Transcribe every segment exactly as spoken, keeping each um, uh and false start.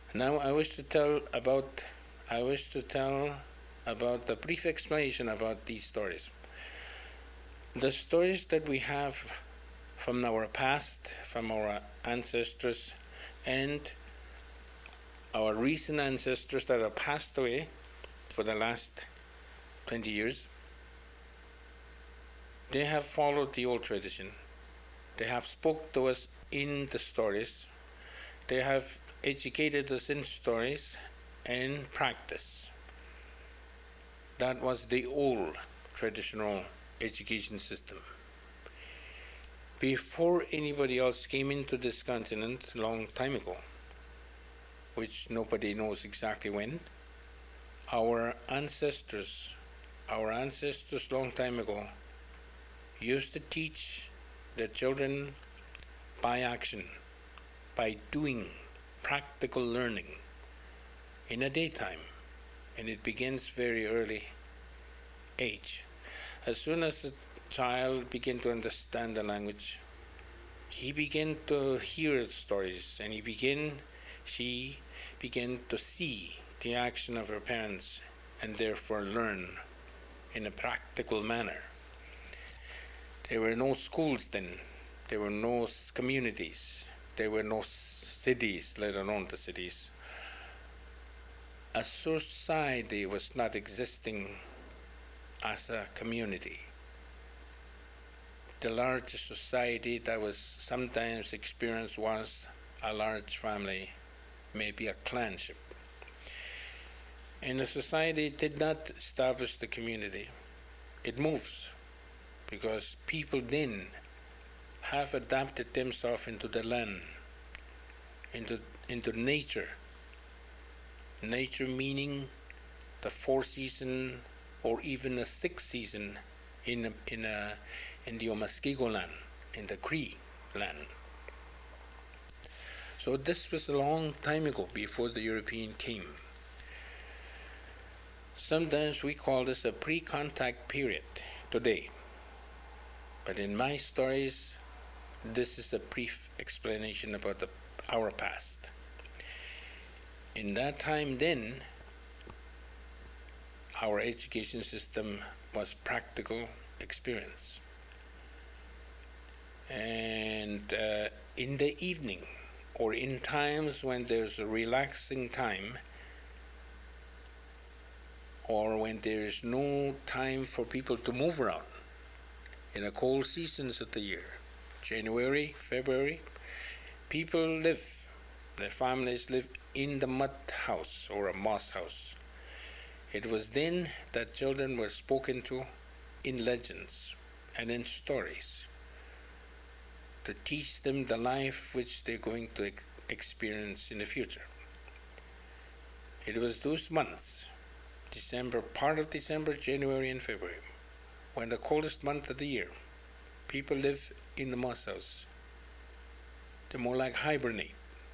Now I wish to tell about I wish to tell about the brief explanation about these stories. The stories that we have from our past, from our ancestors, and our recent ancestors that have passed away for the last twenty years, they have followed the old tradition. They have spoke to us in the stories. They have educated us in stories and practice. That was the old traditional education system. Before anybody else came into this continent a long time ago, which nobody knows exactly when, our ancestors, our ancestors long time ago, used to teach their children by action, by doing practical learning in a daytime, and it begins very early age. As soon as the child begin to understand the language, he begin to hear stories, and he begin, she begin to see the action of her parents, and therefore learn in a practical manner. There were no schools then. There were no communities. There were no cities, let alone the cities. A society was not existing as a community. The largest society that was sometimes experienced was a large family, maybe a clanship. And the society did not establish the community. It moves, because people then have adapted themselves into the land, into, into nature. Nature meaning the four season or even a six season in, in, a, in the Omaskigo land, in the Cree land. So this was a long time ago, before the European came. Sometimes we call this a pre-contact period today. But in my stories, this is a brief explanation about the, our past. In that time then, our education system was practical experience. And uh, in the evening, or in times when there's a relaxing time, or when there's no time for people to move around, in the cold seasons of the year, January, February, people live, their families live in the mud house or a moss house. It was then that children were spoken to in legends and in stories to teach them the life which they're going to ex- experience in the future. It was those months, December, part of December, January and February, when the coldest month of the year, people live in the moss house. They're more like hibernate.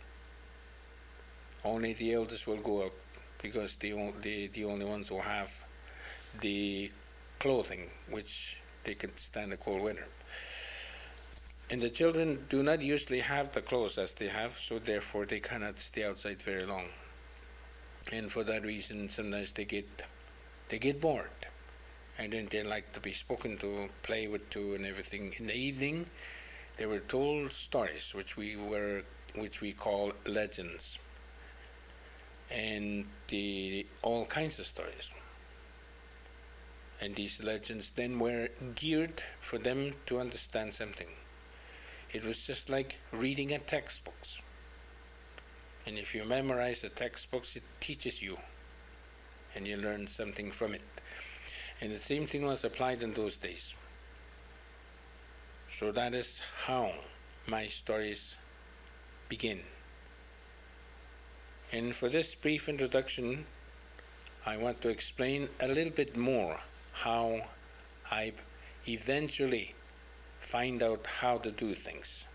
Only the elders will go out, because they the the only ones who have the clothing which they can stand the cold winter. And the children do not usually have the clothes as they have, so therefore they cannot stay outside very long. And for that reason, sometimes they get they get bored, and then they like to be spoken to, play with to, and everything. In the evening, they were told stories, which we were which we call legends, and the all kinds of stories. And these legends then were geared for them to understand something. It was just like reading a textbooks. And if you memorize the textbooks, it teaches you, and you learn something from it. And the same thing was applied in those days. So that is how my stories begin. And for this brief introduction, I want to explain a little bit more how I eventually find out how to do things.